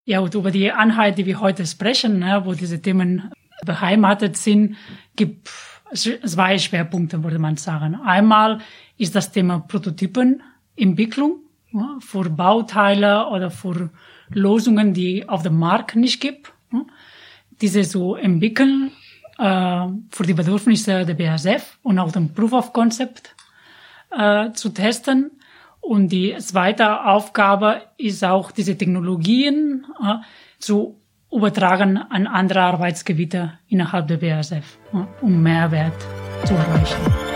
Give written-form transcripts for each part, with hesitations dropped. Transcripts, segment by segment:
Ja, und über die Einheit, die wir heute sprechen, ne, wo diese Themen beheimatet sind, gibt zwei Schwerpunkte, würde man sagen. Einmal ist das Thema Prototypenentwicklung, ja, für Bauteile oder für Lösungen, die auf dem Markt nicht gibt. Ja, diese zu entwickeln für die Bedürfnisse der BASF und auch den Proof of Concept zu testen. Und die zweite Aufgabe ist auch, diese Technologien zu übertragen an andere Arbeitsgebiete innerhalb der BASF, um Mehrwert zu erreichen.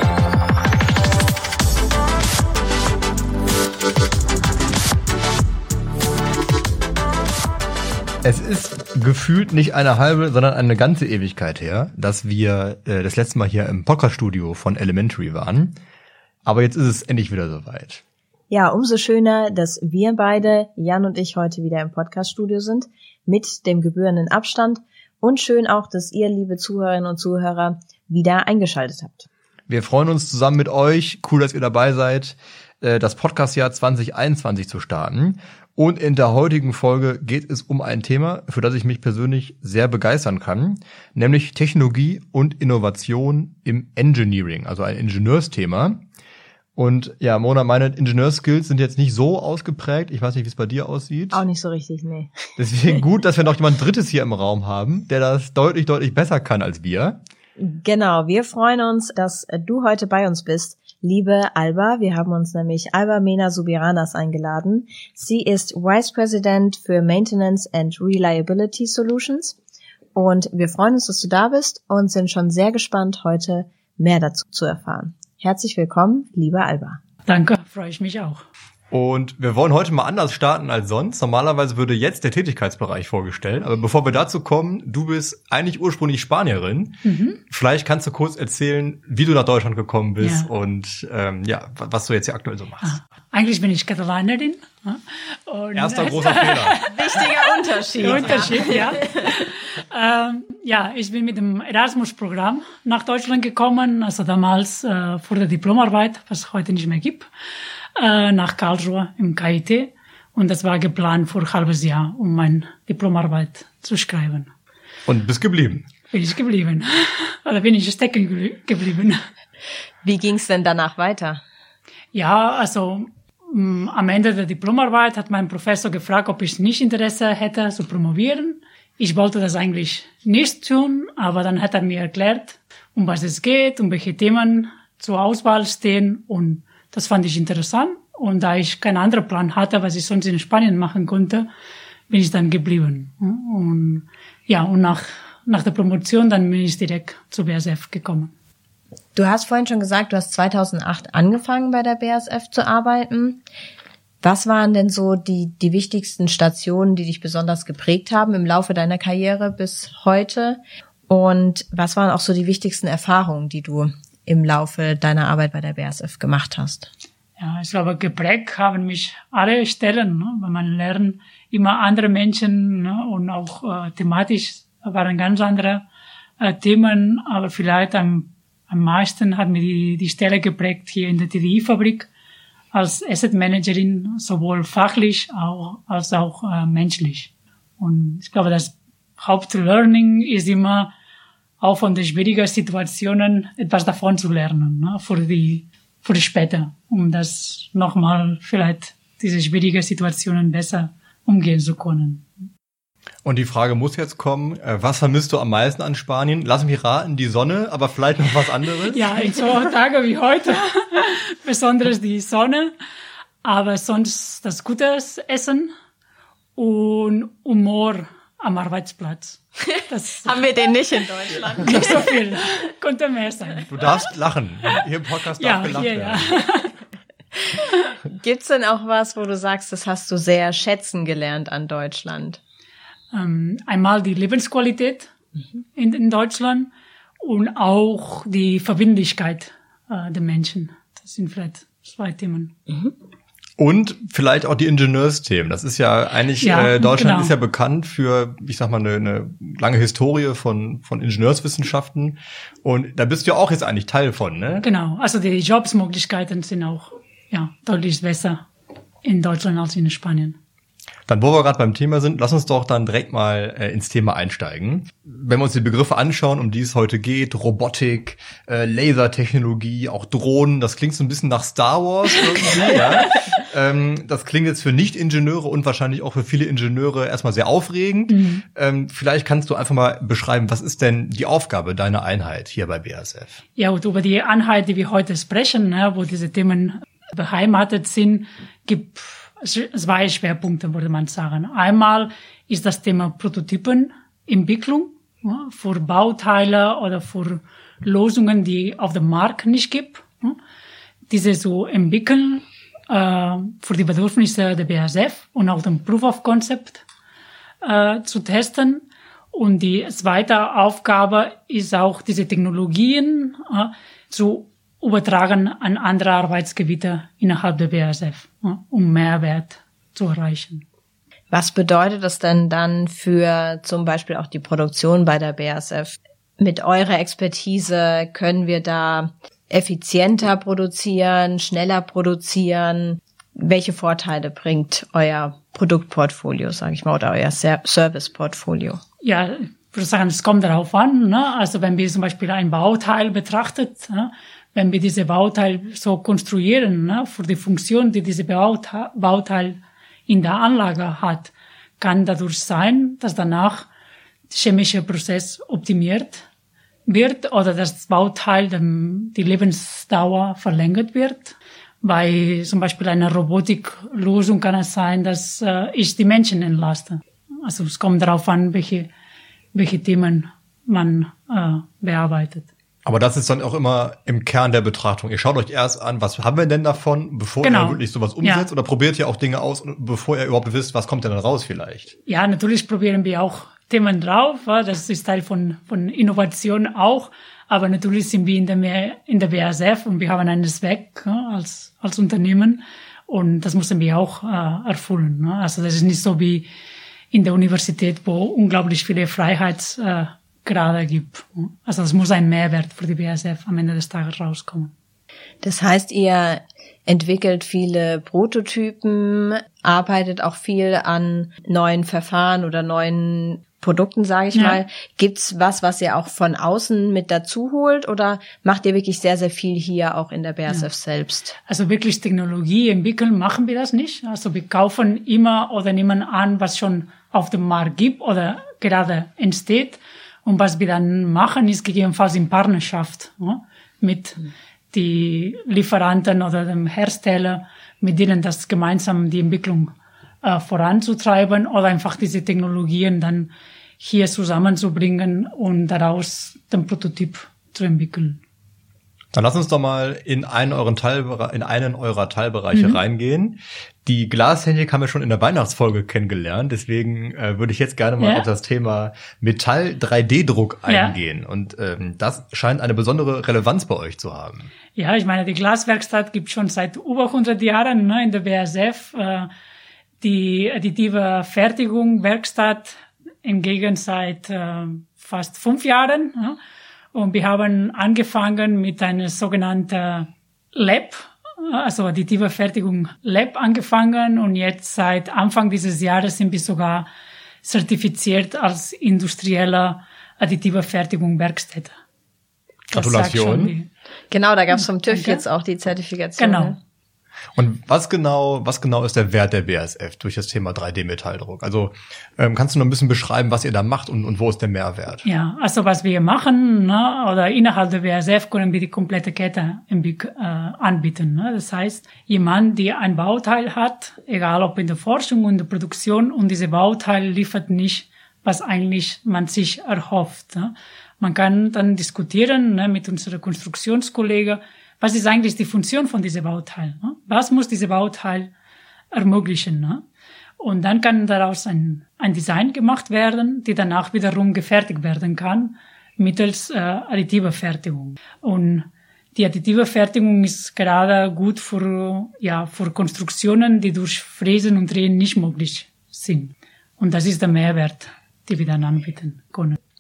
Es ist gefühlt nicht eine halbe, sondern eine ganze Ewigkeit her, dass wir das letzte Mal hier im Podcast-Studio von Elementary waren. Aber jetzt ist es endlich wieder soweit. Ja, umso schöner, dass wir beide, Jan und ich, heute wieder im Podcast-Studio sind, mit dem gebührenden Abstand. Und schön auch, dass ihr, liebe Zuhörerinnen und Zuhörer, wieder eingeschaltet habt. Wir freuen uns zusammen mit euch, cool, dass ihr dabei seid, das Podcast-Jahr 2021 zu starten. Und in der heutigen Folge geht es um ein Thema, für das ich mich persönlich sehr begeistern kann, nämlich Technologie und Innovation im Engineering, also ein Ingenieursthema. Und ja, Mona, meine Ingenieurskills sind jetzt nicht so ausgeprägt. Ich weiß nicht, wie es bei dir aussieht. Auch nicht so richtig, nee. Deswegen gut, dass wir noch jemand Drittes hier im Raum haben, der das deutlich, deutlich besser kann als wir. Genau, wir freuen uns, dass du heute bei uns bist, liebe Alba. Wir haben uns nämlich Alba Mena Subiranas eingeladen. Sie ist Vice President für Maintenance and Reliability Solutions. Und wir freuen uns, dass du da bist und sind schon sehr gespannt, heute mehr dazu zu erfahren. Herzlich willkommen, liebe Alba. Danke, freue ich mich auch. Und wir wollen heute mal anders starten als sonst. Normalerweise würde jetzt der Tätigkeitsbereich vorgestellt. Aber bevor wir dazu kommen, du bist eigentlich ursprünglich Spanierin. Vielleicht kannst du kurz erzählen, wie du nach Deutschland gekommen bist und was du jetzt hier aktuell so machst. Eigentlich bin ich Katalanerin. Und erster großer Fehler. Wichtiger Unterschied. Ja. Ich bin mit dem Erasmus-Programm nach Deutschland gekommen. Also damals für die Diplomarbeit, was es heute nicht mehr gibt. Nach Karlsruhe im KIT. Und das war geplant für ein halbes Jahr, um meine Diplomarbeit zu schreiben. Und bist geblieben? Bin ich geblieben. Oder bin ich stecken geblieben. Wie ging's denn danach weiter? Ja, also am Ende der Diplomarbeit hat mein Professor gefragt, ob ich nicht Interesse hätte zu promovieren. Ich wollte das eigentlich nicht tun, aber dann hat er mir erklärt, um was es geht, um welche Themen zur Auswahl stehen, und das fand ich interessant. Und da ich keinen anderen Plan hatte, was ich sonst in Spanien machen konnte, bin ich dann geblieben. Und ja, und nach der Promotion dann bin ich direkt zur BASF gekommen. Du hast vorhin schon gesagt, du hast 2008 angefangen bei der BASF zu arbeiten. Was waren denn so die wichtigsten Stationen, die dich besonders geprägt haben im Laufe deiner Karriere bis heute? Und was waren auch so die wichtigsten Erfahrungen, die du im Laufe deiner Arbeit bei der BASF gemacht hast? Ja, ich glaube, geprägt haben mich alle Stellen, ne? Weil man lernt immer andere Menschen, ne? Und auch thematisch waren ganz andere Themen, aber vielleicht am meisten hat mir die Stelle geprägt hier in der TDI-Fabrik als Asset Managerin, sowohl fachlich als auch menschlich. Und ich glaube, das Hauptlearning ist immer, auch von den schwierigen Situationen etwas davon zu lernen, ne, für die später, um das nochmal vielleicht diese schwierigen Situationen besser umgehen zu können. Und die Frage muss jetzt kommen, was vermisst du am meisten an Spanien? Lass mich raten, die Sonne, aber vielleicht noch was anderes? Ja, in so Tagen wie heute, besonders die Sonne, aber sonst das gute Essen und Humor am Arbeitsplatz. Das haben wir den nicht in Deutschland. Nicht so viel, könnte mehr sein. Du darfst lachen, hier im Podcast darf gelacht werden. Ja. Gibt's denn auch was, wo du sagst, das hast du sehr schätzen gelernt an Deutschland? Einmal die Lebensqualität in Deutschland und auch die Verbindlichkeit der Menschen. Das sind vielleicht zwei Themen. Und vielleicht auch die Ingenieursthemen. Das ist ja eigentlich, Deutschland ist ja bekannt für, ich sag mal, eine lange Historie von Ingenieurswissenschaften. Und da bist du ja auch jetzt eigentlich Teil von, ne? Genau. Also die Jobsmöglichkeiten sind auch, deutlich besser in Deutschland als in Spanien. Dann, wo wir gerade beim Thema sind, lass uns doch dann direkt mal ins Thema einsteigen. Wenn wir uns die Begriffe anschauen, um die es heute geht, Robotik, Lasertechnologie, auch Drohnen, das klingt so ein bisschen nach Star Wars irgendwie, ja. Das klingt jetzt für Nicht-Ingenieure und wahrscheinlich auch für viele Ingenieure erstmal sehr aufregend. Vielleicht kannst du einfach mal beschreiben, was ist denn die Aufgabe deiner Einheit hier bei BASF? Ja, und über die Einheit, die wir heute sprechen, wo diese Themen beheimatet sind, gibt zwei Schwerpunkte, würde man sagen. Einmal ist das Thema Prototypenentwicklung, ja, für Bauteile oder für Lösungen, die auf dem Markt nicht gibt. Ja. Diese so entwickeln für die Bedürfnisse der BASF und auch den Proof of Concept zu testen. Und die zweite Aufgabe ist auch, diese Technologien zu übertragen an andere Arbeitsgebiete innerhalb der BASF, um Mehrwert zu erreichen. Was bedeutet das denn dann für zum Beispiel auch die Produktion bei der BASF? Mit eurer Expertise können wir da effizienter produzieren, schneller produzieren? Welche Vorteile bringt euer Produktportfolio, sage ich mal, oder euer Serviceportfolio? Ja, ich würde sagen, es kommt darauf an. Ne? Also wenn wir zum Beispiel ein Bauteil betrachtet, ne? Wenn wir diese Bauteil so konstruieren, ne? Für die Funktion, die diese Bauteil in der Anlage hat, kann dadurch sein, dass danach der chemische Prozess optimiert wird oder das Bauteil die Lebensdauer verlängert wird. Bei zum Beispiel einer Robotiklösung kann es sein, dass ich die Menschen entlaste. Also es kommt darauf an, welche Themen man bearbeitet. Aber das ist dann auch immer im Kern der Betrachtung. Ihr schaut euch erst an, was haben wir denn davon, bevor ihr wirklich sowas umsetzt, oder probiert ihr auch Dinge aus, bevor ihr überhaupt wisst, was kommt denn dann raus vielleicht? Ja, natürlich probieren wir auch Themen drauf. Das ist Teil von Innovation auch. Aber natürlich sind wir in der BASF und wir haben einen Zweck als Unternehmen. Und das müssen wir auch erfüllen. Also das ist nicht so wie in der Universität, wo unglaublich viele Freiheitsgrade gibt. Also es muss ein Mehrwert für die BASF am Ende des Tages rauskommen. Das heißt, ihr entwickelt viele Prototypen, arbeitet auch viel an neuen Verfahren oder neuen Produkten, sage ich mal. Gibt's was ihr auch von außen mit dazu holt, oder macht ihr wirklich sehr, sehr viel hier auch in der BASF selbst? Also wirklich Technologie entwickeln machen wir das nicht. Also wir kaufen immer oder nehmen an, was schon auf dem Markt gibt oder gerade entsteht. Und was wir dann machen, ist gegebenenfalls in Partnerschaft mit die Lieferanten oder dem Hersteller, mit denen das gemeinsam die Entwicklung voranzutreiben oder einfach diese Technologien dann hier zusammenzubringen und daraus den Prototyp zu entwickeln. Dann lass uns doch mal in einen eurer Teilbereiche reingehen. Die Glastechnik haben wir schon in der Weihnachtsfolge kennengelernt, deswegen würde ich jetzt gerne mal auf das Thema Metall-3D-Druck eingehen. Und das scheint eine besondere Relevanz bei euch zu haben. Ja, ich meine, die Glaswerkstatt gibt schon seit über 100 Jahren in der BASF. Die additive Fertigung Werkstatt hingegen seit fast 5 Jahren. Und wir haben angefangen mit einer sogenannten Lab, also additive Fertigung Lab angefangen. Und jetzt seit Anfang dieses Jahres sind wir sogar zertifiziert als industrielle additive Fertigung Werkstätte. Gratulation. Genau, da gab es vom TÜV jetzt auch die Zertifikation. Genau. Und was genau ist der Wert der BASF durch das Thema 3D-Metalldruck? Also kannst du noch ein bisschen beschreiben, was ihr da macht und wo ist der Mehrwert? Ja, also was wir machen, oder innerhalb der BASF können wir die komplette Kette anbieten. Das heißt, jemand, der ein Bauteil hat, egal ob in der Forschung und der Produktion, und diese Bauteil liefert nicht, was eigentlich man sich erhofft. Man kann dann diskutieren mit unseren Konstruktionskollegen, was ist eigentlich die Funktion von diesem Bauteil? Was muss dieses Bauteil ermöglichen? Und dann kann daraus ein Design gemacht werden, die danach wiederum gefertigt werden kann mittels additiver Fertigung. Und die additive Fertigung ist gerade gut für Konstruktionen, die durch Fräsen und Drehen nicht möglich sind. Und das ist der Mehrwert, den wir dann anbieten können.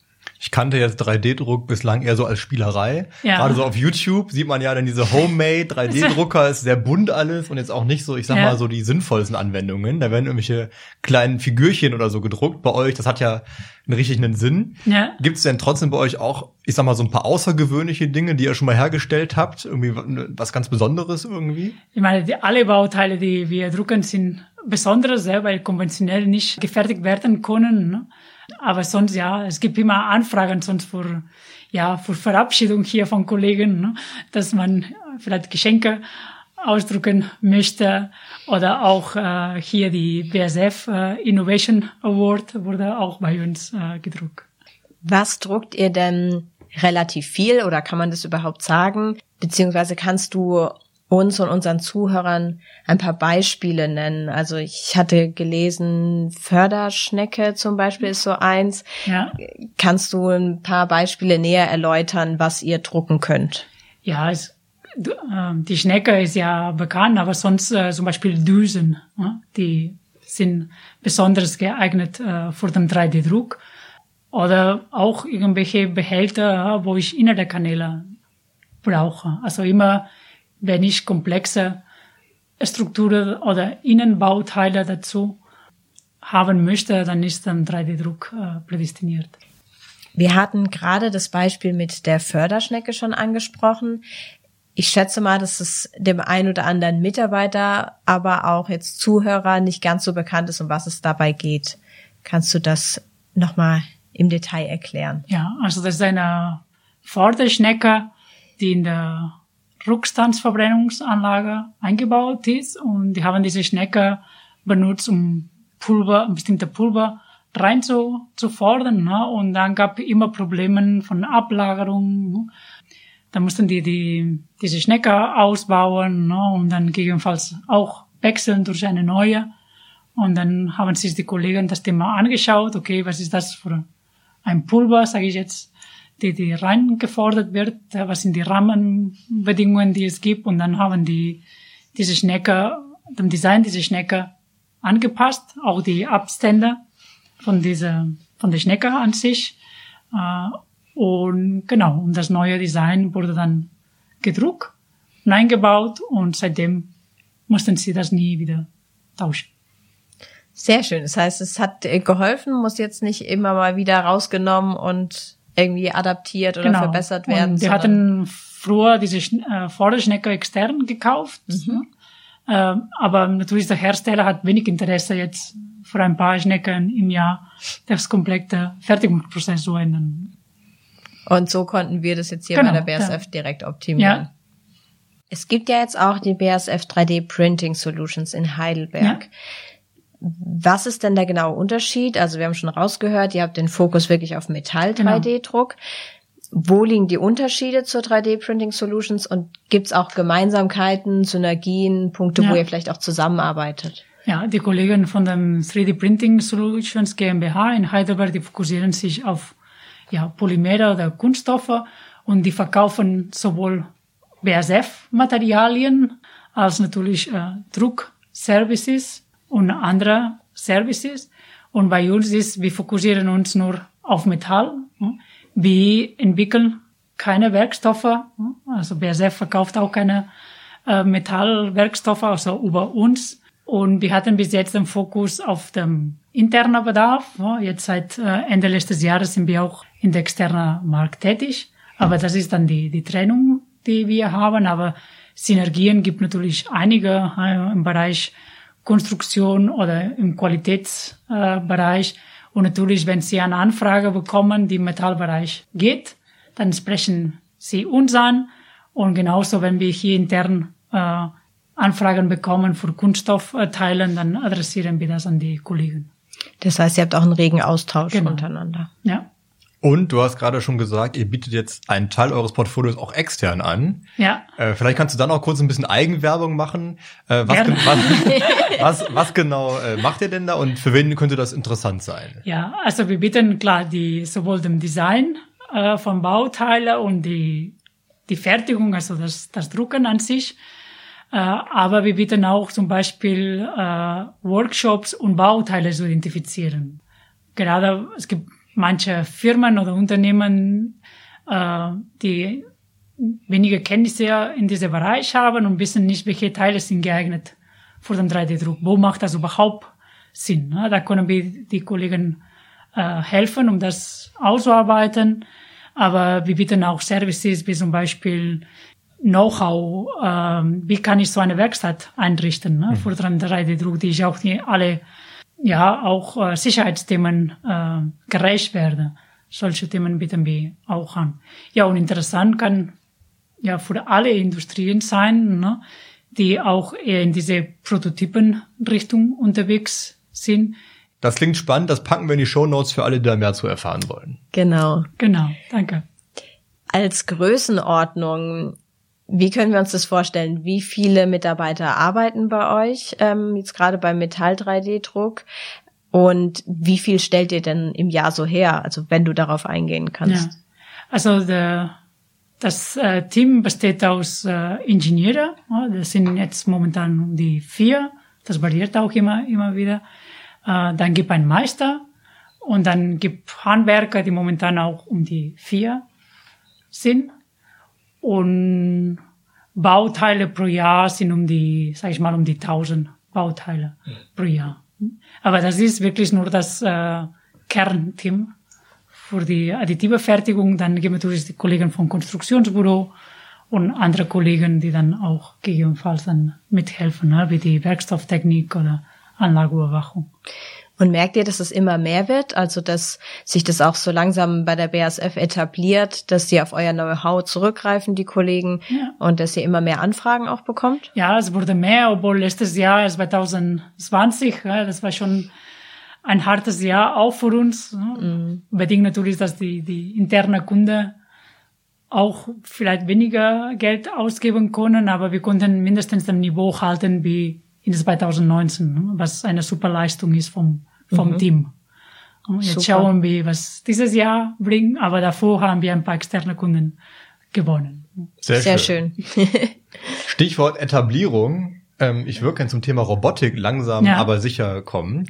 Ich kannte jetzt 3D-Druck bislang eher so als Spielerei. Ja. Gerade so auf YouTube sieht man ja dann diese Homemade 3D-Drucker, ist sehr bunt alles und jetzt auch nicht so, ich sag mal so die sinnvollsten Anwendungen. Da werden irgendwelche kleinen Figürchen oder so gedruckt. Bei euch, das hat ja einen Sinn. Ja. Gibt es denn trotzdem bei euch auch, ich sag mal, so ein paar außergewöhnliche Dinge, die ihr schon mal hergestellt habt? Irgendwie was ganz Besonderes irgendwie? Ich meine, alle Bauteile, die wir drucken, sind Besonderes, weil konventionell nicht gefertigt werden können. Ne? Aber sonst, es gibt immer Anfragen sonst für Verabschiedung hier von Kollegen, ne? Dass man vielleicht Geschenke ausdrucken möchte oder auch hier die BASF Innovation Award wurde auch bei uns gedruckt. Was druckt ihr denn relativ viel oder kann man das überhaupt sagen? Beziehungsweise kannst du uns und unseren Zuhörern ein paar Beispiele nennen? Also ich hatte gelesen, Förderschnecke zum Beispiel ist so eins. Ja. Kannst du ein paar Beispiele näher erläutern, was ihr drucken könnt? Ja, die Schnecke ist ja bekannt, aber sonst zum Beispiel Düsen, die sind besonders geeignet für den 3D-Druck. Oder auch irgendwelche Behälter, wo ich innere Kanäle brauche. Also immer, wenn ich komplexe Strukturen oder Innenbauteile dazu haben möchte, dann ist dann 3D-Druck prädestiniert. Wir hatten gerade das Beispiel mit der Förderschnecke schon angesprochen. Ich schätze mal, dass es dem einen oder anderen Mitarbeiter, aber auch jetzt Zuhörer nicht ganz so bekannt ist, um was es dabei geht. Kannst du das nochmal im Detail erklären? Ja, also das ist eine Förderschnecke, die in der Rückstandsverbrennungsanlage eingebaut ist, und die haben diese Schnecke benutzt, um bestimmte Pulver rein zu fordern, ne? Und dann gab es immer Probleme von Ablagerung. Da mussten die diese Schnecke ausbauen, ne? Und dann gegebenenfalls auch wechseln durch eine neue. Und dann haben sich die Kollegen das Thema angeschaut. Okay, was ist das für ein Pulver, sage ich jetzt, die reingefordert wird, was sind die Rahmenbedingungen, die es gibt, und dann haben diese Schnecke, dem Design dieser Schnecke angepasst, auch die Abstände von der Schnecke an sich, und genau, und das neue Design wurde dann gedruckt und eingebaut, und seitdem mussten sie das nie wieder tauschen. Sehr schön. Das heißt, es hat geholfen, muss jetzt nicht immer mal wieder rausgenommen und irgendwie adaptiert oder verbessert werden. Und wir hatten früher diese Vorderschnecke extern gekauft. Aber natürlich der Hersteller hat wenig Interesse jetzt für ein paar Schnecken im Jahr das komplette Fertigungsprozess zu ändern. Und so konnten wir das jetzt hier bei der BASF direkt optimieren. Ja. Es gibt ja jetzt auch die BASF 3D Printing Solutions in Heidelberg. Ja. Was ist denn der genaue Unterschied? Also wir haben schon rausgehört, ihr habt den Fokus wirklich auf Metall-3D-Druck. Wo liegen die Unterschiede zur 3D-Printing Solutions, und gibt es auch Gemeinsamkeiten, Synergien, Punkte, wo ihr vielleicht auch zusammenarbeitet? Ja, die Kollegen von dem 3D Printing Solutions GmbH in Heidelberg, die fokussieren sich auf Polymere oder Kunststoffe, und die verkaufen sowohl BASF-Materialien als natürlich Druckservices und andere Services. Und bei uns wir fokussieren uns nur auf Metall. Wir entwickeln keine Werkstoffe. Also BASF verkauft auch keine Metallwerkstoffe, also über uns. Und wir hatten bis jetzt den Fokus auf dem internen Bedarf. Jetzt seit Ende letztes Jahres sind wir auch in der externen Markt tätig. Aber das ist dann die Trennung, die wir haben. Aber Synergien gibt natürlich einige im Bereich Konstruktion oder im Qualitätsbereich. Und natürlich, wenn Sie eine Anfrage bekommen, die im Metallbereich geht, dann sprechen Sie uns an. Und genauso, wenn wir hier intern Anfragen bekommen für Kunststoffteilen, dann adressieren wir das an die Kollegen. Das heißt, ihr habt auch einen regen Austausch untereinander. Ja. Und du hast gerade schon gesagt, ihr bietet jetzt einen Teil eures Portfolios auch extern an. Ja. Vielleicht kannst du dann auch kurz ein bisschen Eigenwerbung machen. Was genau macht ihr denn da, und für wen könnte das interessant sein? Ja, also wir bieten klar sowohl dem Design von Bauteilen und die Fertigung, also das Drucken an sich. Aber wir bieten auch zum Beispiel Workshops und Bauteile zu identifizieren. Gerade es gibt manche Firmen oder Unternehmen, die weniger Kenntnisse in diesem Bereich haben und wissen nicht, welche Teile sind geeignet für den 3D-Druck. Wo macht das überhaupt Sinn? Ne? Da können wir die Kollegen helfen, um das auszuarbeiten. Aber wir bieten auch Services, wie zum Beispiel Know-how, wie kann ich so eine Werkstatt einrichten, ne, für den 3D-Druck, die ich auch alle, auch Sicherheitsthemen gerecht werde. Solche Themen bieten wir auch an. Ja, und interessant kann ja für alle Industrien sein, ne, die auch eher in diese Prototypenrichtung unterwegs sind. Das klingt spannend, das packen wir in die Shownotes für alle, die da mehr zu erfahren wollen. Genau, danke. Als Größenordnung, wie können wir uns das vorstellen? Wie viele Mitarbeiter arbeiten bei euch, jetzt gerade beim Metall-3D-Druck? Und wie viel stellt ihr denn im Jahr so her? Also wenn du darauf eingehen kannst. Ja. Also das Team besteht aus Ingenieure. Das sind jetzt momentan um die 4. Das variiert auch immer wieder. Dann gibt ein Meister und dann gibt Handwerker, die momentan auch um die 4 sind. Und Bauteile pro Jahr sind um die 1000 Bauteile pro Jahr. Aber das ist wirklich nur das Kernteam für die additive Fertigung. Dann gibt es natürlich die Kollegen vom Konstruktionsbüro und andere Kollegen, die dann auch gegebenenfalls dann mithelfen, ne, wie die Werkstofftechnik oder Anlageüberwachung. Und merkt ihr, dass es immer mehr wird? Also, dass sich das auch so langsam bei der BASF etabliert, dass sie auf euer Know-how zurückgreifen, die Kollegen, und dass ihr immer mehr Anfragen auch bekommt? Ja, es wurde mehr, obwohl letztes Jahr, 2020, das war schon ein hartes Jahr auch für uns. Bedingt natürlich, dass die interne Kunde auch vielleicht weniger Geld ausgeben können, aber wir konnten mindestens das Niveau halten wie in 2019, was eine super Leistung ist vom Team. Und jetzt schauen wir, was dieses Jahr bringt, aber davor haben wir ein paar externe Kunden gewonnen. Sehr schön. Stichwort Etablierung. Ich würde gerne zum Thema Robotik langsam, aber sicher kommen.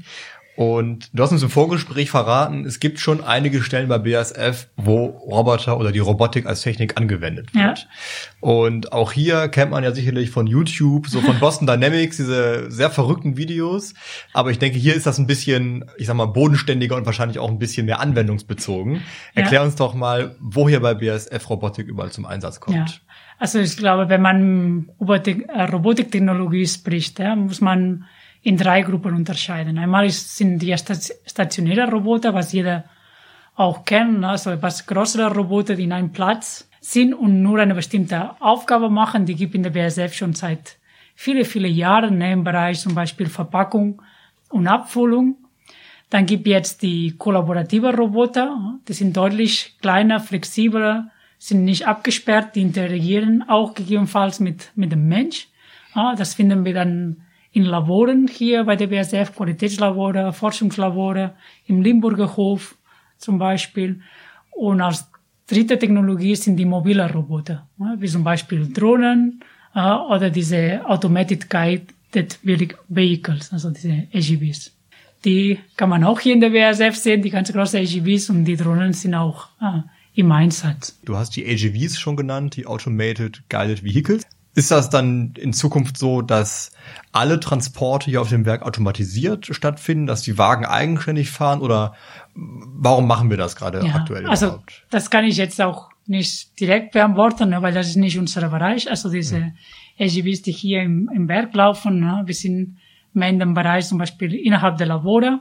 Und du hast uns im Vorgespräch verraten, es gibt schon einige Stellen bei BASF, wo Roboter oder die Robotik als Technik angewendet wird. Ja. Und auch hier kennt man ja sicherlich von YouTube, so von Boston Dynamics, diese sehr verrückten Videos. Aber ich denke, hier ist das ein bisschen, bodenständiger und wahrscheinlich auch ein bisschen mehr anwendungsbezogen. Erklär uns doch mal, wo hier bei BASF Robotik überall zum Einsatz kommt. Ja. Also ich glaube, wenn man über Robotiktechnologie spricht, muss man in 3 Gruppen unterscheiden. Einmal sind die stationären Roboter, was jeder auch kennt, also etwas größere Roboter, die in einem Platz sind und nur eine bestimmte Aufgabe machen. Die gibt in der BASF schon seit viele Jahren im Bereich zum Beispiel Verpackung und Abfüllung. Dann gibt jetzt die kollaborative Roboter, die sind deutlich kleiner, flexibler, sind nicht abgesperrt, die interagieren auch gegebenenfalls mit dem Mensch. Das finden wir dann in Laboren hier bei der BASF, Qualitätslabore, Forschungslabore, im Limburger Hof zum Beispiel. Und als dritte Technologie sind die mobilen Roboter, wie zum Beispiel Drohnen oder diese Automated Guided Vehicles, also diese AGVs. Die kann man auch hier in der BASF sehen, die ganz großen AGVs, und die Drohnen sind auch im Einsatz. Du hast die AGVs schon genannt, die Automated Guided Vehicles. Ist das dann in Zukunft so, dass alle Transporte hier auf dem Werk automatisiert stattfinden, dass die Wagen eigenständig fahren, oder warum machen wir das gerade aktuell überhaupt? Also das kann ich jetzt auch nicht direkt beantworten, weil das ist nicht unser Bereich. Also diese AGVs, die hier im Werk laufen, wir sind mehr in dem Bereich zum Beispiel innerhalb der Labore,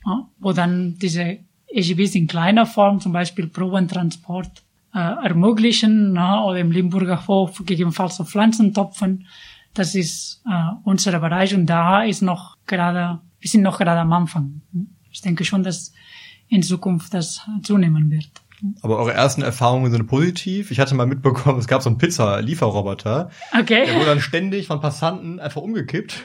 wo dann diese AGVs in kleiner Form, zum Beispiel Probentransport, ermöglichen, oder im Limburger Hof gegebenenfalls so Pflanzentopfen. Das ist unser Bereich, und da ist wir sind noch gerade am Anfang. Ich denke schon, dass in Zukunft das zunehmen wird. Aber eure ersten Erfahrungen sind positiv. Ich hatte mal mitbekommen, es gab so einen Pizza-Lieferroboter. Okay. Der wurde dann ständig von Passanten einfach umgekippt.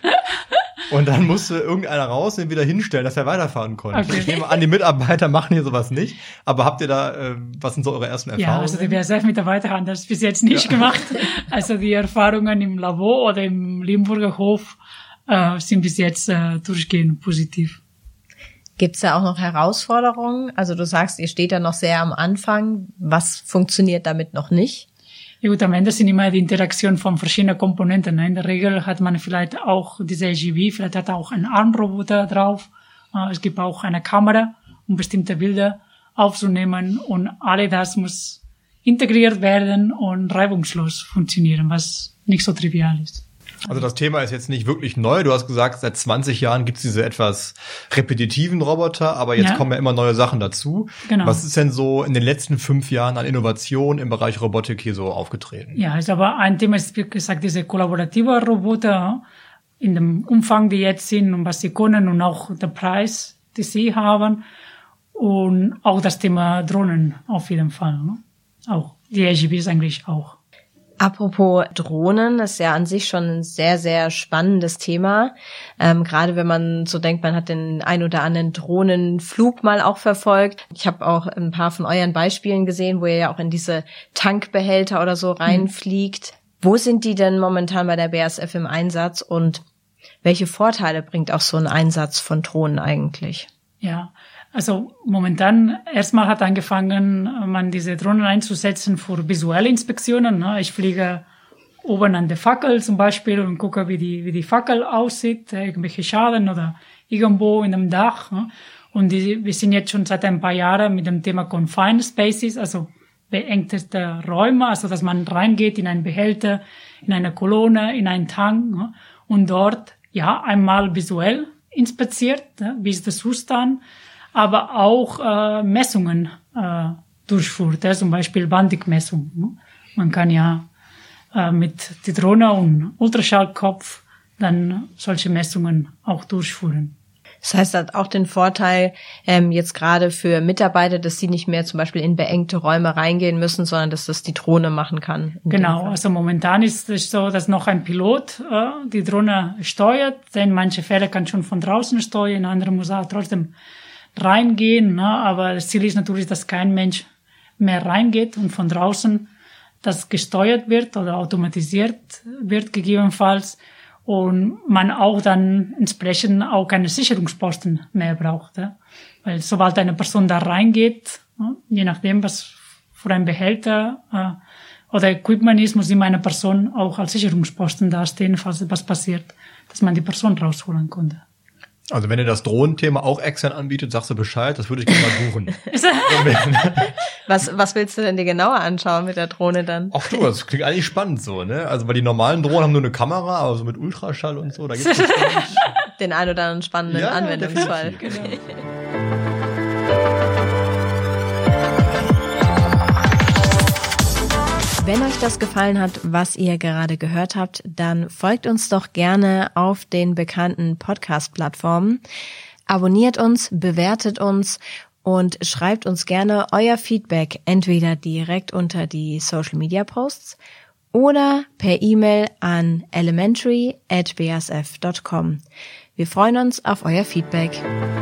Und dann musste irgendeiner raus und ihn wieder hinstellen, dass er weiterfahren konnte. Okay. Ich nehme an, die Mitarbeiter machen hier sowas nicht. Aber habt ihr da, was sind so eure ersten Erfahrungen? Ja, also die BASF-Mitarbeiter haben das bis jetzt nicht gemacht. Also die Erfahrungen im Labor oder im Limburger Hof sind bis jetzt durchgehend positiv. Gibt's da auch noch Herausforderungen? Also du sagst, ihr steht da noch sehr am Anfang. Was funktioniert damit noch nicht? Ja gut, am Ende sind immer die Interaktion von verschiedenen Komponenten. In der Regel hat man vielleicht auch diese AGV, vielleicht hat auch ein Armroboter drauf. Es gibt auch eine Kamera, um bestimmte Bilder aufzunehmen, und alle das muss integriert werden und reibungslos funktionieren, was nicht so trivial ist. Also das Thema ist jetzt nicht wirklich neu. Du hast gesagt, seit 20 Jahren gibt es diese etwas repetitiven Roboter, aber jetzt kommen ja immer neue Sachen dazu. Genau. Was ist denn so in den letzten 5 Jahren an Innovation im Bereich Robotik hier so aufgetreten? Ja, ist aber ein Thema ist, wie gesagt, diese kollaborative Roboter in dem Umfang, die jetzt sind und was sie können und auch der Preis, die sie haben, und auch das Thema Drohnen auf jeden Fall. Ne? Auch die AGVs eigentlich auch. Apropos Drohnen, das ist ja an sich schon ein sehr, sehr spannendes Thema. Gerade wenn man so denkt, man hat den ein oder anderen Drohnenflug mal auch verfolgt. Ich habe auch ein paar von euren Beispielen gesehen, wo ihr ja auch in diese Tankbehälter oder so reinfliegt. Wo sind die denn momentan bei der BASF im Einsatz und welche Vorteile bringt auch so ein Einsatz von Drohnen eigentlich? Ja, also momentan erstmal hat angefangen, man diese Drohnen einzusetzen für visuelle Inspektionen. Ich fliege oben an der Fackel zum Beispiel und gucke, wie die Fackel aussieht, irgendwelche Schaden oder irgendwo in dem Dach. Und wir sind jetzt schon seit ein paar Jahren mit dem Thema Confined Spaces, also beengte Räume, also dass man reingeht in einen Behälter, in eine Kolonne, in einen Tank und dort einmal visuell inspiziert, wie ist der Zustand, aber auch Messungen durchführt, zum Beispiel Bandikmessung. Man kann ja mit der Drohne und Ultraschallkopf dann solche Messungen auch durchführen. Das heißt, das hat auch den Vorteil, jetzt gerade für Mitarbeiter, dass sie nicht mehr zum Beispiel in beengte Räume reingehen müssen, sondern dass das die Drohne machen kann. Genau, also momentan ist es so, dass noch ein Pilot die Drohne steuert, denn manche Fälle kann schon von draußen steuern, andere muss auch trotzdem reingehen, aber das Ziel ist natürlich, dass kein Mensch mehr reingeht und von draußen das gesteuert wird oder automatisiert wird gegebenenfalls. Und man auch dann entsprechend auch keine Sicherungsposten mehr braucht. Weil sobald eine Person da reingeht, je nachdem, was für ein Behälter oder Equipment ist, muss immer eine Person auch als Sicherungsposten dastehen, falls etwas passiert, dass man die Person rausholen konnte. Also wenn ihr das Drohnenthema auch extern anbietet, sagst du Bescheid, das würde ich gerne mal buchen. Was willst du denn dir genauer anschauen mit der Drohne dann? Ach du, das klingt eigentlich spannend so, ne? Also weil die normalen Drohnen haben nur eine Kamera, aber so mit Ultraschall und so, da gibt's den ein oder anderen spannenden Anwendungsfall. Genau. Wenn euch das gefallen hat, was ihr gerade gehört habt, dann folgt uns doch gerne auf den bekannten Podcast-Plattformen. Abonniert uns, bewertet uns und schreibt uns gerne euer Feedback entweder direkt unter die Social-Media-Posts oder per E-Mail an elementary@basf.com. Wir freuen uns auf euer Feedback.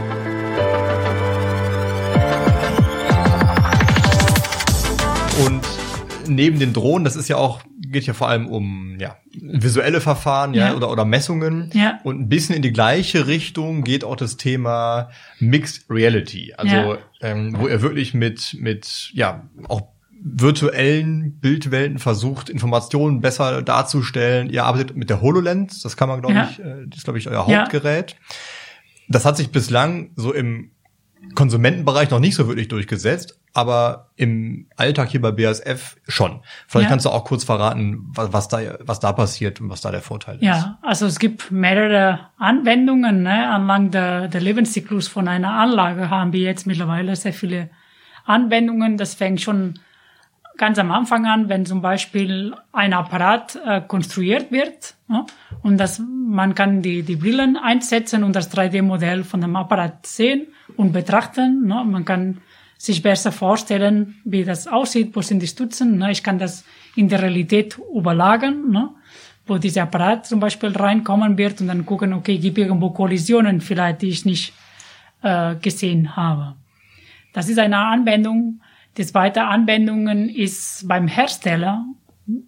Und neben den Drohnen, das ist ja auch, geht ja vor allem um visuelle Verfahren oder Messungen. Ja. Und ein bisschen in die gleiche Richtung geht auch das Thema Mixed Reality. Also wo ihr wirklich mit auch virtuellen Bildwelten versucht, Informationen besser darzustellen. Ihr arbeitet mit der HoloLens, das kann man, glaube ich, das ist, glaube ich, euer Hauptgerät. Das hat sich bislang so im Konsumentenbereich noch nicht so wirklich durchgesetzt, aber im Alltag hier bei BASF schon. Vielleicht kannst du auch kurz verraten, was da passiert und was da der Vorteil ist. Ja, also es gibt mehrere Anwendungen. Anlang der Lebenszyklus von einer Anlage haben wir jetzt mittlerweile sehr viele Anwendungen. Das fängt schon ganz am Anfang an, wenn zum Beispiel ein Apparat konstruiert wird, und man kann die Brillen einsetzen und das 3D-Modell von dem Apparat sehen und betrachten. Man kann sich besser vorstellen, wie das aussieht, wo sind die Stützen. Ich kann das in der Realität überlagern, wo dieser Apparat zum Beispiel reinkommen wird und dann gucken, okay, gibt irgendwo Kollisionen vielleicht, die ich nicht gesehen habe. Das ist eine Anwendung. Die zweite Anwendung ist beim Hersteller,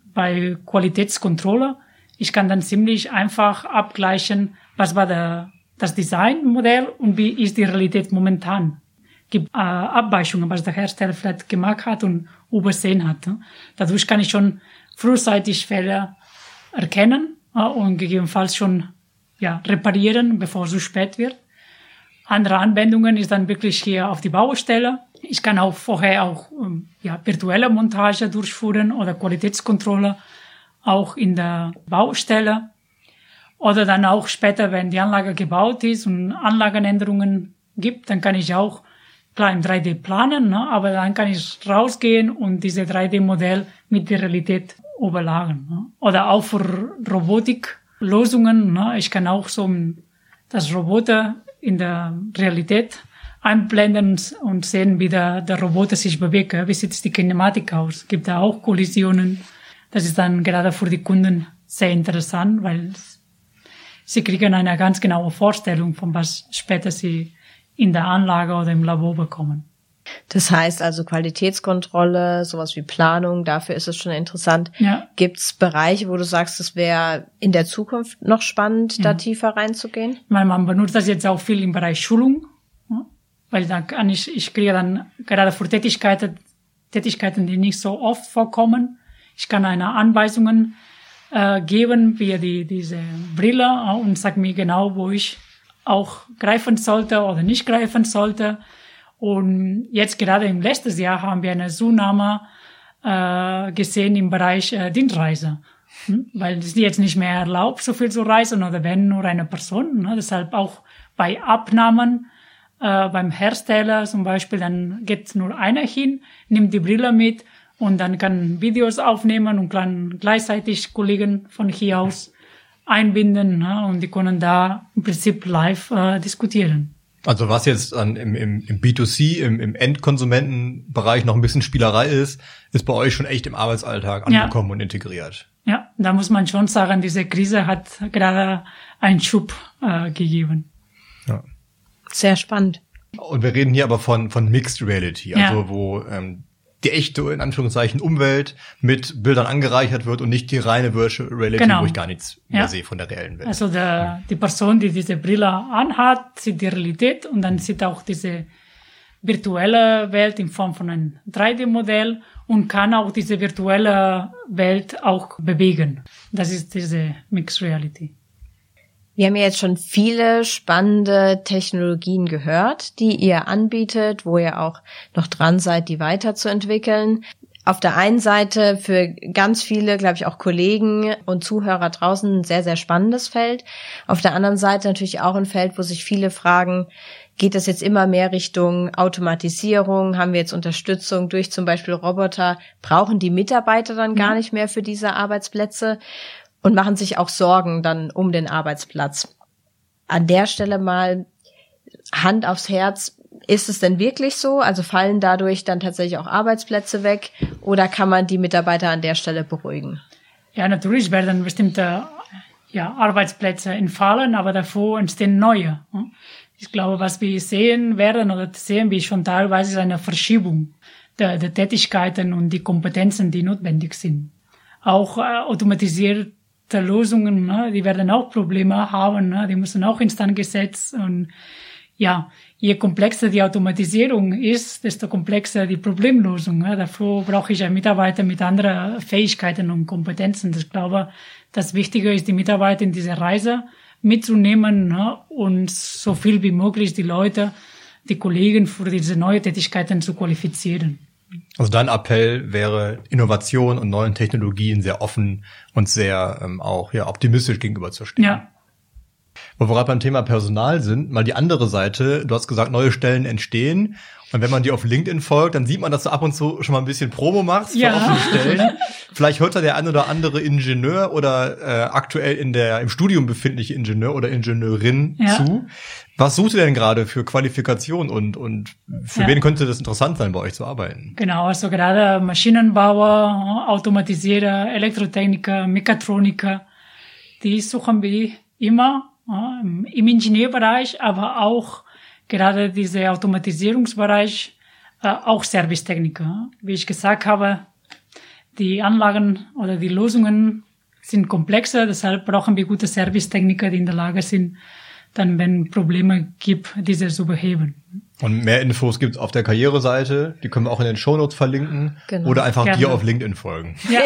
bei Qualitätskontrolle. Ich kann dann ziemlich einfach abgleichen, was war der das Designmodell und wie ist die Realität momentan. Gibt Abweichungen, was der Hersteller vielleicht gemacht hat und übersehen hat. Dadurch kann ich schon frühzeitig Fehler erkennen und gegebenenfalls schon reparieren, bevor es zu spät wird. Andere Anwendungen ist dann wirklich hier auf die Baustelle. Ich kann auch vorher virtuelle Montage durchführen oder Qualitätskontrolle auch in der Baustelle. Oder dann auch später, wenn die Anlage gebaut ist und Anlagenänderungen gibt, dann kann ich auch klar im 3D planen, ne? Aber dann kann ich rausgehen und diese 3D-Modell mit der Realität überlagen. Ne? Oder auch für Robotiklösungen. Ne? Ich kann auch so das Roboter in der Realität einblenden und sehen, wie der Roboter sich bewegt. Wie sieht die Kinematik aus? Gibt da auch Kollisionen? Das ist dann gerade für die Kunden sehr interessant, weil sie kriegen eine ganz genaue Vorstellung von was später sie in der Anlage oder im Labor bekommen. Das heißt also Qualitätskontrolle, sowas wie Planung, dafür ist es schon interessant. Ja. Gibt es Bereiche, wo du sagst, es wäre in der Zukunft noch spannend, da tiefer reinzugehen? Man benutzt das jetzt auch viel im Bereich Schulung, weil da kann ich kriege dann gerade für Tätigkeiten, die nicht so oft vorkommen. Ich kann eine Anweisungen geben via diese Brille und sag mir genau, wo ich auch greifen sollte oder nicht greifen sollte. Und jetzt gerade im letzten Jahr haben wir eine Zunahme gesehen im Bereich Dienstreise. Weil es jetzt nicht mehr erlaubt, so viel zu reisen oder wenn nur eine Person. Ne? Deshalb auch bei Abnahmen beim Hersteller zum Beispiel, dann geht nur einer hin, nimmt die Brille mit und dann kann Videos aufnehmen und kann gleichzeitig Kollegen von hier aus einbinden, ne? Und die können da im Prinzip live diskutieren. Also was jetzt im B2C, im Endkonsumentenbereich noch ein bisschen Spielerei ist bei euch schon echt im Arbeitsalltag angekommen und integriert. Ja, da muss man schon sagen, diese Krise hat gerade einen Schub gegeben. Ja. Sehr spannend. Und wir reden hier aber von Mixed Reality, also wo die echte, in Anführungszeichen, Umwelt mit Bildern angereichert wird und nicht die reine Virtual Reality, wo ich gar nichts mehr sehe von der reellen Welt. Also die Person, die diese Brille anhat, sieht die Realität und dann sieht auch diese virtuelle Welt in Form von einem 3D-Modell und kann auch diese virtuelle Welt auch bewegen. Das ist diese Mixed Reality. Wir haben ja jetzt schon viele spannende Technologien gehört, die ihr anbietet, wo ihr auch noch dran seid, die weiterzuentwickeln. Auf der einen Seite für ganz viele, glaube ich, auch Kollegen und Zuhörer draußen ein sehr, sehr spannendes Feld. Auf der anderen Seite natürlich auch ein Feld, wo sich viele fragen, geht es jetzt immer mehr Richtung Automatisierung? Haben wir jetzt Unterstützung durch zum Beispiel Roboter? Brauchen die Mitarbeiter dann gar nicht mehr für diese Arbeitsplätze? Und machen sich auch Sorgen dann um den Arbeitsplatz. An der Stelle mal Hand aufs Herz, ist es denn wirklich so? Also fallen dadurch dann tatsächlich auch Arbeitsplätze weg? Oder kann man die Mitarbeiter an der Stelle beruhigen? Ja, natürlich werden bestimmte Arbeitsplätze entfallen, aber davor entstehen neue. Ich glaube, was wir sehen werden oder sehen wir schon teilweise ist eine Verschiebung der Tätigkeiten und die Kompetenzen, die notwendig sind. Auch automatisierte Lösungen, ne, die werden auch Probleme haben, ne, die müssen auch instand gesetzt und je komplexer die Automatisierung ist, desto komplexer die Problemlösung. Ne. Dafür brauche ich einen Mitarbeiter mit anderen Fähigkeiten und Kompetenzen. Ich glaube, das Wichtige ist, die Mitarbeiter in diese Reise mitzunehmen, ne, und so viel wie möglich die Leute, die Kollegen für diese neuen Tätigkeiten zu qualifizieren. Also dein Appell wäre, Innovation und neuen Technologien sehr offen und sehr auch optimistisch gegenüberzustehen. Ja. Wo wir gerade beim Thema Personal sind, mal die andere Seite. Du hast gesagt, neue Stellen entstehen. Und wenn man dir auf LinkedIn folgt, dann sieht man, dass du ab und zu schon mal ein bisschen Promo machst für offene Stellen. Vielleicht hört da der ein oder andere Ingenieur oder aktuell im Studium befindliche Ingenieur oder Ingenieurin zu. Was sucht ihr denn gerade für Qualifikation und für wen könnte das interessant sein, bei euch zu arbeiten? Genau, also gerade Maschinenbauer, Automatisierer, Elektrotechniker, Mechatroniker, die suchen wir immer im Ingenieurbereich, aber auch gerade dieser Automatisierungsbereich, auch Servicetechniker. Wie ich gesagt habe, die Anlagen oder die Lösungen sind komplexer, deshalb brauchen wir gute Servicetechniker, die in der Lage sind, dann wenn Probleme gibt, diese zu beheben. Und mehr Infos gibt's auf der Karriereseite, die können wir auch in den Shownotes verlinken. Genau. Oder einfach Gerne. dir auf LinkedIn folgen. Ja,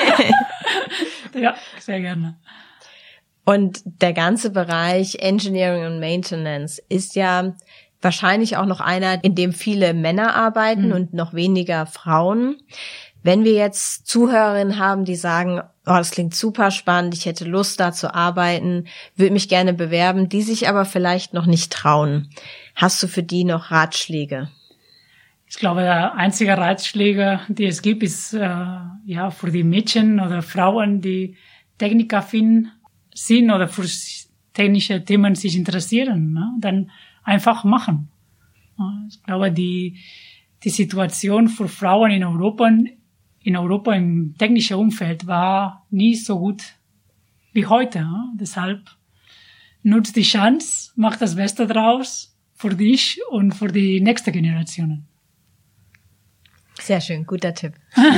ja, sehr gerne. Und der ganze Bereich Engineering und Maintenance ist ja wahrscheinlich auch noch einer, in dem viele Männer arbeiten und noch weniger Frauen. Wenn wir jetzt Zuhörerinnen haben, die sagen, oh, das klingt super spannend, ich hätte Lust, da zu arbeiten, würde mich gerne bewerben, die sich aber vielleicht noch nicht trauen. Hast du für die noch Ratschläge? Ich glaube, der einzige Ratschläge, die es gibt, ist ja für die Mädchen oder Frauen, die technikaffin sind oder für technische Themen sich interessieren, ne? Dann einfach machen. Ich glaube, die Situation für Frauen in Europa im technischen Umfeld war nie so gut wie heute. Ne? Deshalb nutzt die Chance, mach das Beste draus für dich und für die nächste Generationen. Sehr schön, guter Tipp.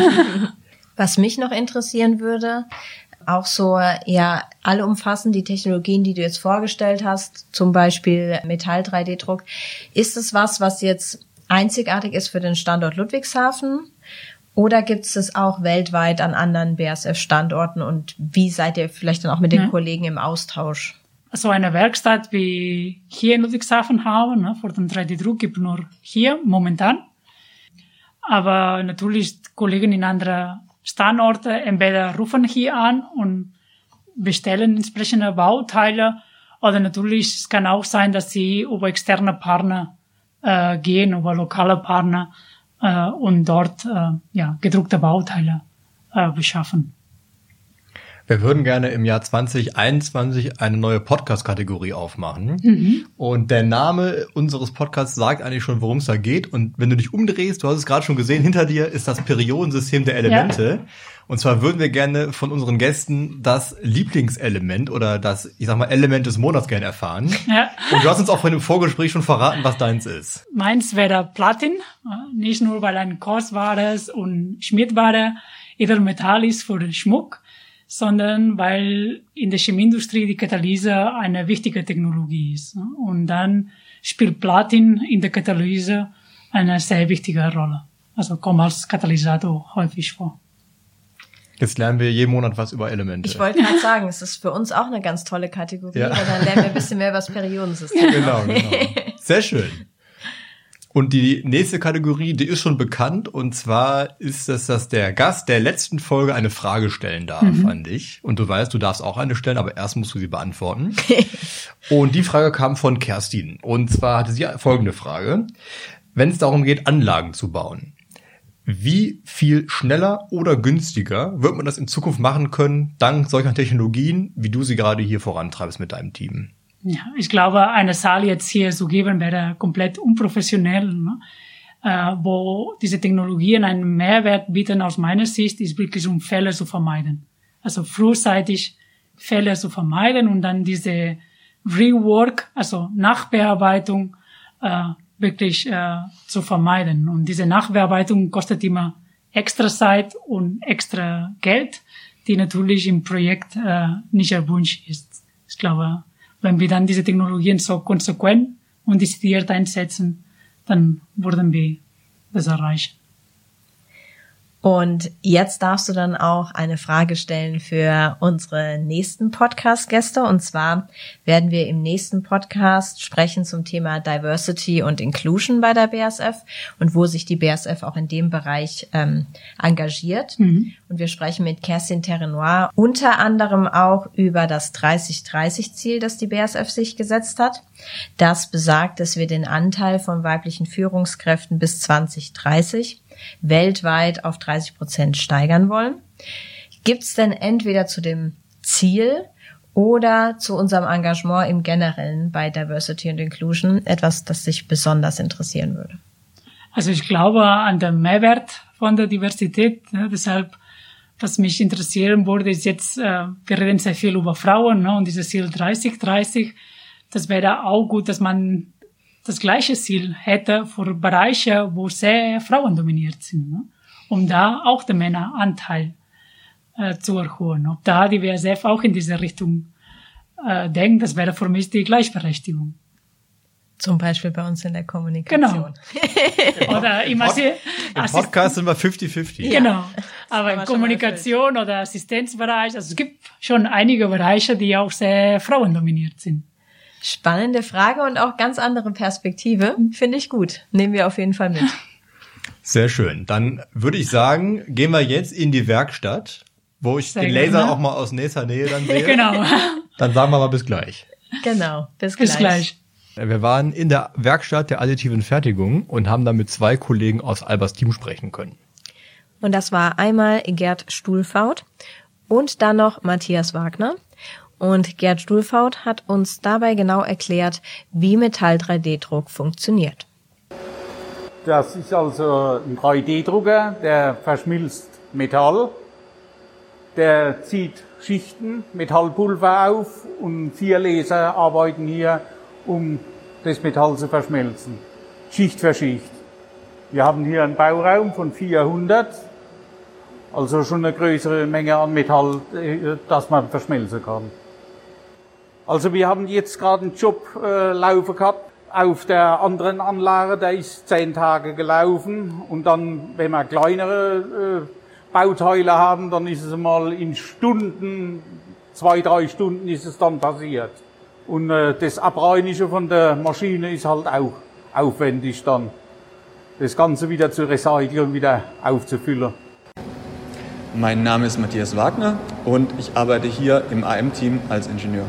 Was mich noch interessieren würde, auch so, ja, alle umfassen die Technologien, die du jetzt vorgestellt hast, zum Beispiel Metall-3D-Druck. Ist es was jetzt einzigartig ist für den Standort Ludwigshafen? Oder gibt es das auch weltweit an anderen BASF-Standorten? Und wie seid ihr vielleicht dann auch mit den Kollegen im Austausch? Also eine Werkstatt wie hier in Ludwigshafen haben, ne, für den 3D-Druck gibt es nur hier momentan. Aber natürlich Kollegen in anderen Standorten entweder rufen hier an und bestellen entsprechende Bauteile. Oder natürlich, es kann auch sein, dass sie über externe Partner gehen, über lokale Partner und dort gedruckte Bauteile beschaffen. Wir würden gerne im Jahr 2021 eine neue Podcast-Kategorie aufmachen. Und der Name unseres Podcasts sagt eigentlich schon, worum es da geht. Und wenn du dich umdrehst, du hast es gerade schon gesehen, hinter dir ist das Periodensystem der Elemente. Ja. Und zwar würden wir gerne von unseren Gästen das Lieblingselement oder das, ich sag mal, Element des Monats gerne erfahren. Ja. Und du hast uns auch von dem Vorgespräch schon verraten, was deins ist. Meins wäre Platin. Nicht nur, weil ein kostbares und schmiedbare Edelmetall ist für den Schmuck, sondern weil in der Chemieindustrie die Katalyse eine wichtige Technologie ist. Und dann spielt Platin in der Katalyse eine sehr wichtige Rolle. Also kommt als Katalysator häufig vor. Jetzt lernen wir jeden Monat was über Elemente. Ich wollte gerade sagen, es ist für uns auch eine ganz tolle Kategorie, weil dann lernen wir ein bisschen mehr über das Periodensystem. Genau. Sehr schön. Und die nächste Kategorie, die ist schon bekannt, und zwar ist es, dass der Gast der letzten Folge eine Frage stellen darf an dich. Und du weißt, du darfst auch eine stellen, aber erst musst du sie beantworten. Und die Frage kam von Kerstin. Und zwar hatte sie folgende Frage. Wenn es darum geht, Anlagen zu bauen, wie viel schneller oder günstiger wird man das in Zukunft machen können, dank solcher Technologien, wie du sie gerade hier vorantreibst mit deinem Team? Ja, ich glaube, eine Zahl jetzt hier zu geben wäre komplett unprofessionell. Ne? Wo diese Technologien einen Mehrwert bieten aus meiner Sicht, ist wirklich, um Fehler zu vermeiden. Also frühzeitig Fehler zu vermeiden und dann diese Rework, also Nachbearbeitung, wirklich zu vermeiden. Und diese Nachbearbeitung kostet immer extra Zeit und extra Geld, die natürlich im Projekt nicht erwünscht ist. Ich glaube, wenn wir dann diese Technologien so konsequent und dezidiert einsetzen, dann würden wir das erreichen. Und jetzt darfst du dann auch eine Frage stellen für unsere nächsten Podcast-Gäste. Und zwar werden wir im nächsten Podcast sprechen zum Thema Diversity und Inclusion bei der BASF und wo sich die BASF auch in dem Bereich engagiert. Und wir sprechen mit Kerstin Terrenoir unter anderem auch über das 30-30-Ziel, das die BASF sich gesetzt hat. Das besagt, dass wir den Anteil von weiblichen Führungskräften bis 2030 weltweit auf 30% steigern wollen. Gibt es denn entweder zu dem Ziel oder zu unserem Engagement im Generellen bei Diversity and Inclusion etwas, das dich besonders interessieren würde? Also ich glaube an den Mehrwert von der Diversität. Ja, deshalb, was mich interessieren würde, ist jetzt, wir reden sehr viel über Frauen, ne, und dieses Ziel 30-30. Das wäre auch gut, dass man das gleiche Ziel hätte für Bereiche, wo sehr frauendominiert sind, ne? Um da auch den Männeranteil zu erhöhen. Ob da die BASF auch in diese Richtung denke, das wäre für mich die Gleichberechtigung. Zum Beispiel bei uns in der Kommunikation. Genau. Oder im Podcast sind wir 50-50. Genau. Aber in Kommunikation oder Assistenzbereich, also es gibt schon einige Bereiche, die auch sehr frauendominiert sind. Spannende Frage und auch ganz andere Perspektive. Finde ich gut. Nehmen wir auf jeden Fall mit. Sehr schön. Dann würde ich sagen, gehen wir jetzt in die Werkstatt, wo ich den Laser auch mal aus nächster Nähe dann sehe. Genau. Dann sagen wir mal bis gleich. Genau, bis gleich. Wir waren in der Werkstatt der additiven Fertigung und haben da mit 2 Kollegen aus Albers Team sprechen können. Und das war einmal Gerd Stuhlfaut und dann noch Matthias Wagner. Und Gerd Stuhlfaut hat uns dabei genau erklärt, wie Metall-3D-Druck funktioniert. Das ist also ein 3D-Drucker, der verschmilzt Metall, der zieht Schichten, Metallpulver auf und 4 Laser arbeiten hier, um das Metall zu verschmelzen, Schicht für Schicht. Wir haben hier einen Bauraum von 400, also schon eine größere Menge an Metall, das man verschmelzen kann. Also wir haben jetzt gerade einen Job laufen gehabt auf der anderen Anlage, der ist 10 Tage gelaufen und dann, wenn wir kleinere Bauteile haben, dann ist es mal in Stunden, 2-3 Stunden ist es dann passiert. Und das Abreinigen von der Maschine ist halt auch aufwendig dann, das Ganze wieder zu recyceln und wieder aufzufüllen. Mein Name ist Matthias Wagner und ich arbeite hier im AM-Team als Ingenieur.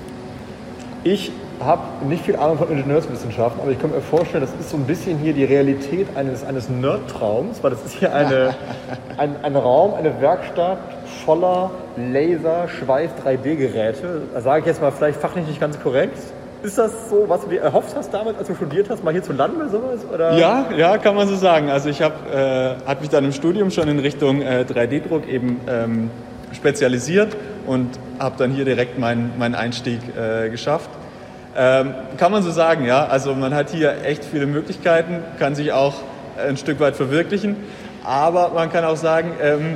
Ich habe nicht viel Ahnung von Ingenieurswissenschaften, aber ich kann mir vorstellen, das ist so ein bisschen hier die Realität eines Nerd-Traums, weil das ist hier ein Raum, eine Werkstatt voller Laser, Schweiß, 3D-Geräte. Da sage ich jetzt mal vielleicht fachlich nicht ganz korrekt. Ist das so, was du dir erhofft hast damals, als du studiert hast, mal hier zu landen oder sowas? Oder? Ja, kann man so sagen. Also ich habe mich dann im Studium schon in Richtung 3D-Druck eben spezialisiert und habe dann hier direkt meinen Einstieg geschafft. Kann man so sagen, ja. Also man hat hier echt viele Möglichkeiten, kann sich auch ein Stück weit verwirklichen. Aber man kann auch sagen,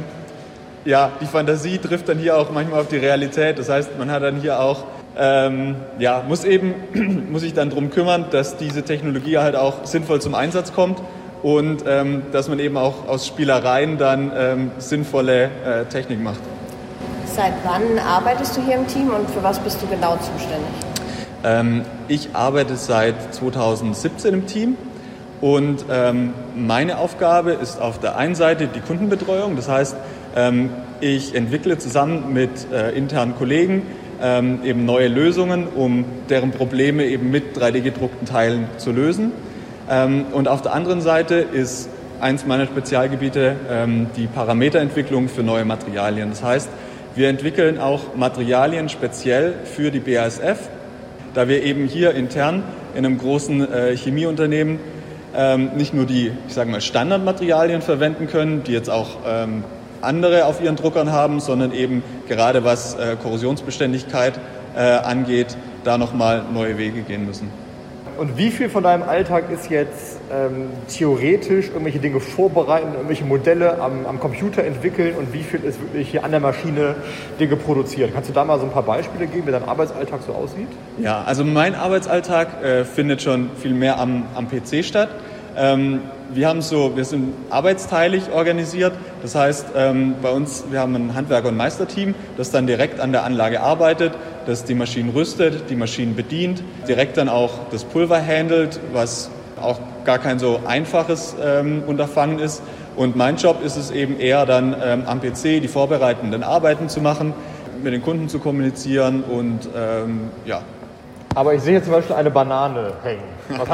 die Fantasie trifft dann hier auch manchmal auf die Realität. Das heißt, man hat dann hier auch, muss sich dann drum kümmern, dass diese Technologie halt auch sinnvoll zum Einsatz kommt und dass man eben auch aus Spielereien dann sinnvolle Technik macht. Seit wann arbeitest du hier im Team und für was bist du genau zuständig? Ich arbeite seit 2017 im Team und meine Aufgabe ist auf der einen Seite die Kundenbetreuung. Das heißt, ich entwickle zusammen mit internen Kollegen eben neue Lösungen, um deren Probleme eben mit 3D-gedruckten Teilen zu lösen. Und auf der anderen Seite ist eins meiner Spezialgebiete die Parameterentwicklung für neue Materialien. Das heißt, wir entwickeln auch Materialien speziell für die BASF, da wir eben hier intern in einem großen Chemieunternehmen nicht nur die, Standardmaterialien verwenden können, die jetzt auch andere auf ihren Druckern haben, sondern eben gerade was Korrosionsbeständigkeit angeht, da nochmal neue Wege gehen müssen. Und wie viel von deinem Alltag ist jetzt theoretisch irgendwelche Dinge vorbereiten, irgendwelche Modelle am Computer entwickeln und wie viel ist wirklich hier an der Maschine Dinge produzieren? Kannst du da mal so ein paar Beispiele geben, wie dein Arbeitsalltag so aussieht? Ja, also mein Arbeitsalltag findet schon viel mehr am PC statt. Wir sind arbeitsteilig organisiert. Das heißt, bei uns, wir haben ein Handwerker- und Meisterteam, das dann direkt an der Anlage arbeitet, das die Maschinen rüstet, die Maschinen bedient, direkt dann auch das Pulver handelt, was auch gar kein so einfaches Unterfangen ist. Und mein Job ist es eben eher dann am PC die vorbereitenden Arbeiten zu machen, mit den Kunden zu kommunizieren und Aber ich sehe hier zum Beispiel eine Banane hängen.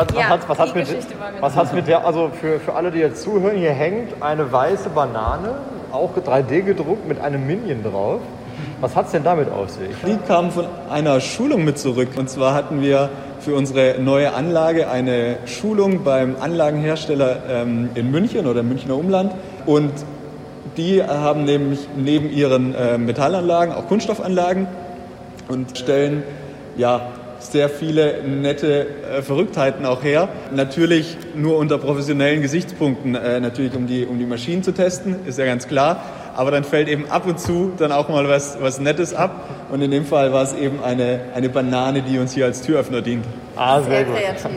Was hat's mit der, also für alle, die jetzt zuhören, hier hängt eine weiße Banane, auch 3D gedruckt mit einem Minion drauf. Was hat's denn damit auf sich? Die kamen von einer Schulung mit zurück. Und zwar hatten wir für unsere neue Anlage eine Schulung beim Anlagenhersteller in München oder im Münchner Umland. Und die haben nämlich neben ihren Metallanlagen auch Kunststoffanlagen und stellen sehr viele nette Verrücktheiten auch her. Natürlich nur unter professionellen Gesichtspunkten, natürlich um die Maschinen zu testen, ist ja ganz klar. aber dann fällt eben ab und zu dann auch mal was Nettes ab. Und in dem Fall war es eben eine Banane, die uns hier als Türöffner dient. Ah, sehr gut. Kreativ.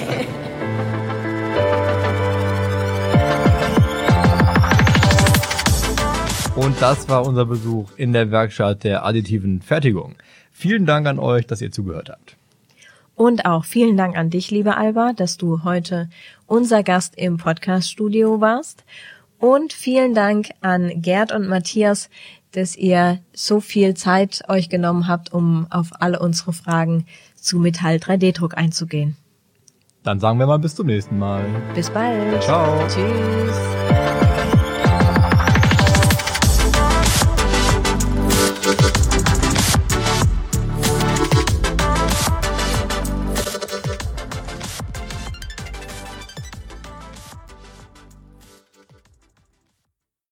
Und das war unser Besuch in der Werkstatt der additiven Fertigung. Vielen Dank an euch, dass ihr zugehört habt. Und auch vielen Dank an dich, lieber Alba, dass du heute unser Gast im Podcast-Studio warst. Und vielen Dank an Gerd und Matthias, dass ihr so viel Zeit euch genommen habt, um auf alle unsere Fragen zu Metall-3D-Druck einzugehen. Dann sagen wir mal bis zum nächsten Mal. Bis bald. Ciao. Tschüss.